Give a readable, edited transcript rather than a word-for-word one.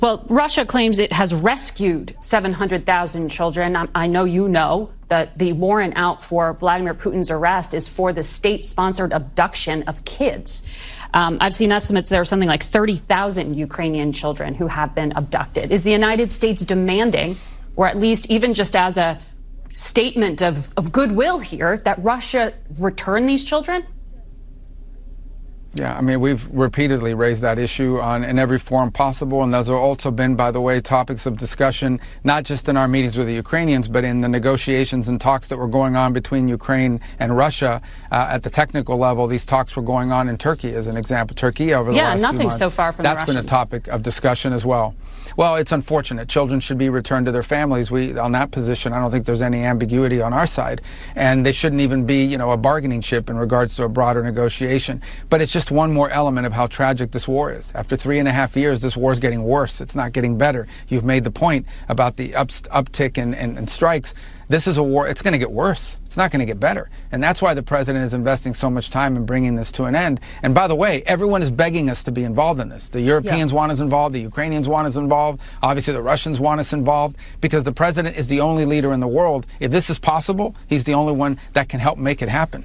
Well, Russia claims it has rescued 700,000 children. I know you know that the warrant out for Vladimir Putin's arrest is for the state-sponsored abduction of kids. I've seen estimates there are something like 30,000 Ukrainian children who have been abducted. Is the United States demanding, or at least even just as a statement of goodwill here, that Russia return these children? Yeah, I mean, we've repeatedly raised that issue in every forum possible, and those have also been, by the way, topics of discussion, not just in our meetings with the Ukrainians, but in the negotiations and talks that were going on between Ukraine and Russia at the technical level. These talks were going on in Turkey, as an example. Turkey over the last few months. Yeah, nothing so far from the Russians. That's been a topic of discussion as well. Well, it's unfortunate. Children should be returned to their families. On that position, I don't think there's any ambiguity on our side, and they shouldn't even be, a bargaining chip in regards to a broader negotiation. But it's just one more element of how tragic this war is. After 3.5 years, this war is getting worse. It's not getting better. You've made the point about the uptick in strikes. This is a war. It's going to get worse. It's not going to get better. And that's why the president is investing so much time in bringing this to an end. And by the way, everyone is begging us to be involved in this. The Europeans want us involved. The Ukrainians want us involved. Obviously, the Russians want us involved, because the president is the only leader in the world. If this is possible, he's the only one that can help make it happen.